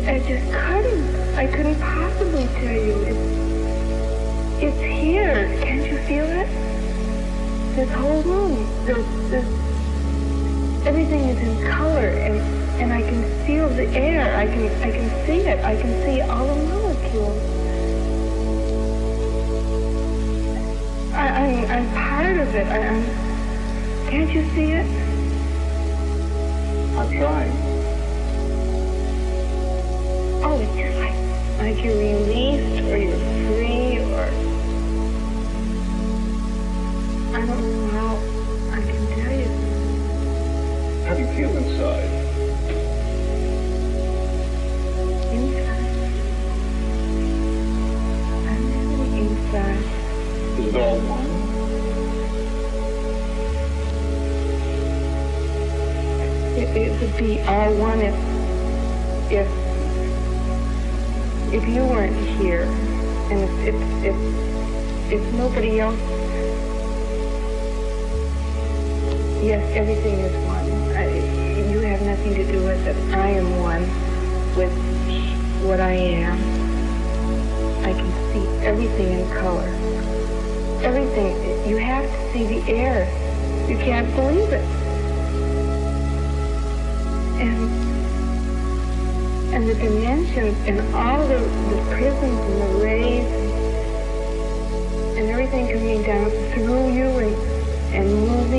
I just couldn't. I couldn't possibly tell you. It's here. Can't you feel it? This whole room, everything is in color, and I can feel the air. I can see it. I can see all the molecules. I'm part of it. Can't you see it? I'm trying. Oh, it's just like you're released, or you're free, or I don't know how I can tell you. How do you feel inside? Inside. I'm really inside. Is it all one? It would be all one if you weren't here, and if nobody else. Yes, everything is one. You have nothing to do with it. I am one with what I am. I can see everything in color. Everything. You have to see the air. You can't believe it. And the dimensions and all the prisms and the rays and everything coming down through you and moving.